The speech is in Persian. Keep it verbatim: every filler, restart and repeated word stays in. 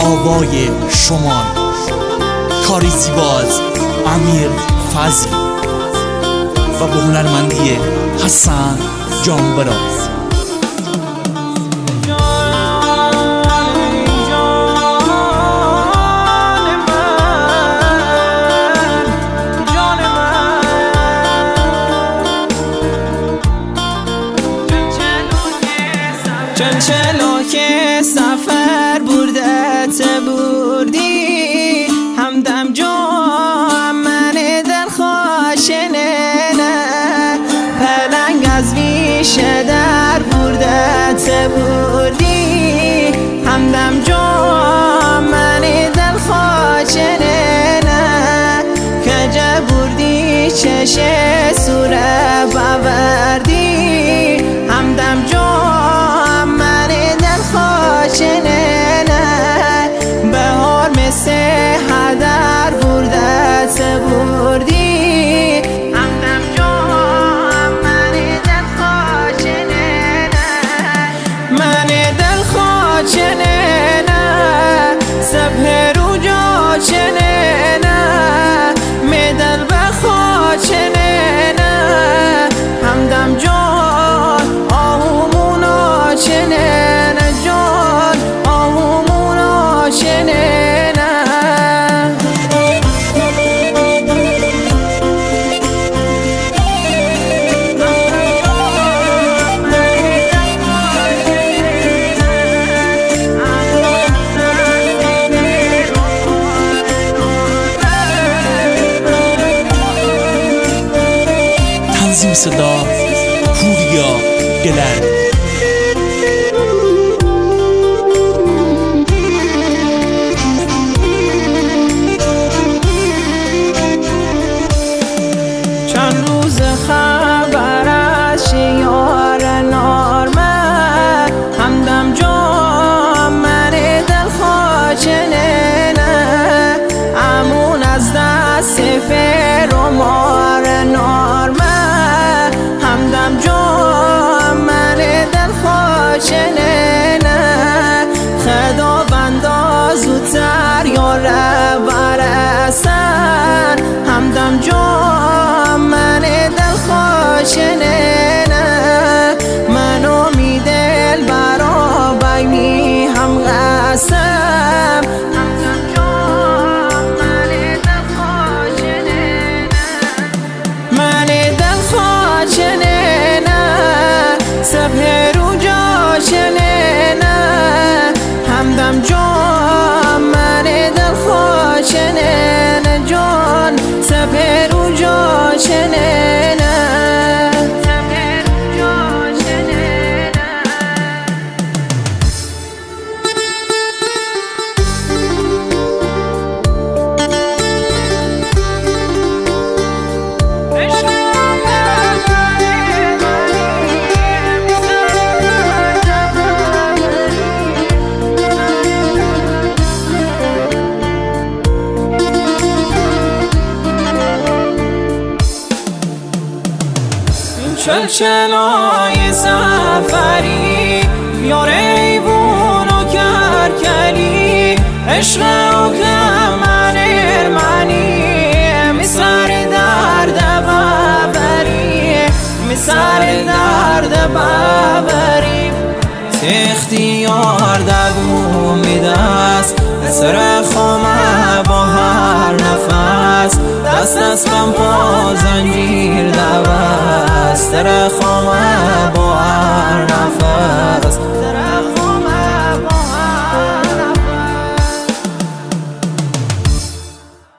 آوای شمال، کاری زیباز امیر فضل و به هنرمندی حسن جانبراز. چون چلو که سفر بردت بردی همدم جو من دل خواشنه پلنگ از ویشه در بردت بردی همدم جو من دل خواشنه کجا بردی چشه سوره باوردی همدم جو بهار مثل هدر بردت بردی همدم جام من دل خواچنه من دل خواچنه سبه رو جا چنه می دل بخواچنه همدم جان آهومونا چنه جان آهومونا چنه تنظیم صدا پوریا گلر. چند روز خبر از شیار نارمه همدم جام من دل خواچنه امون از دست فر و مار نارمه همدم جام من دل خواچنه خداوندا زودتر یاره برسن همدم جام من دل خواچنه منو می دل برا بینی هم قسم همدم جام من دل خواچنه من دل خواچنه سبه رو جا چنه همدم جام من دل خواچنه جان سبه رو جا چنه سبه رو جا چنه چلچلای سفری یار ایوون و کرکلی عشق و من ارمنی می سر درد ببری می سر درد ببری اختیار دگو می دست سر خمه با هر نفس دست دست بم